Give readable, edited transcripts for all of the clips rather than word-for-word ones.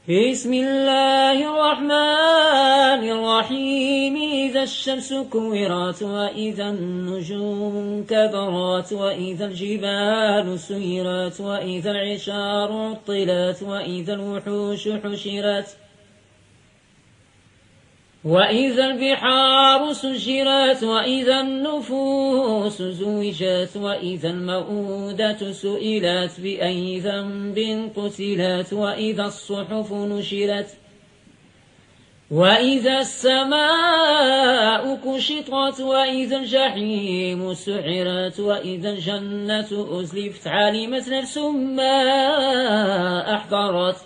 بسم الله الرحمن الرحيم إذا الشمس كورت وإذا النجوم كبرت وإذا الجبال سيرت وإذا العشار عطلت وإذا الوحوش حشرت وإذا البحار سجرت وإذا النفوس زوجت وإذا الموءودة سئلت بأي ذنب قتلت وإذا الصحف نشرت وإذا السماء كشطت وإذا الجحيم سعرت وإذا الجنة أزلفت علمت نفس ما أحضرت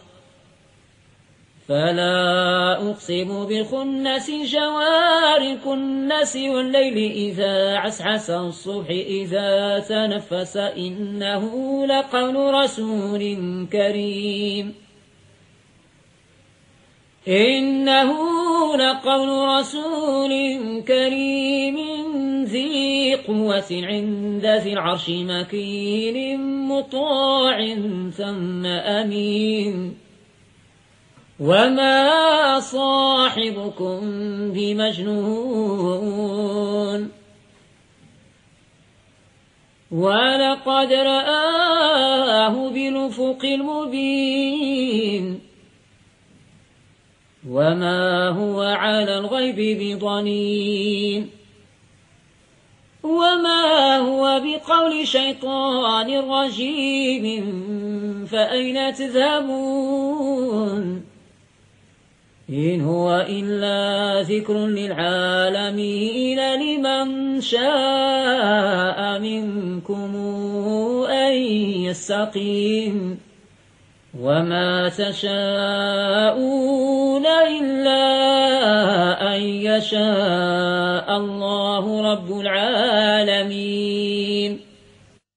فلا أقسم بالخنس الجوار الكنس والليل إذا عسعس الصبح إذا تنفس إنه لقول رسول كريم ذي قوة عند ذي العرش مكين مطاع ثم أمين وما صاحبكم بمجنون ولقد رآه بالأفق المبين وما هو على الغيب بضنين وما هو بقول شيطان رجيم فأين تذهبون إن هو إلا ذكر للعالمين لمن شاء منكم أن يستقيم وما تشاءون إلا أن يشاء الله رب العالمين.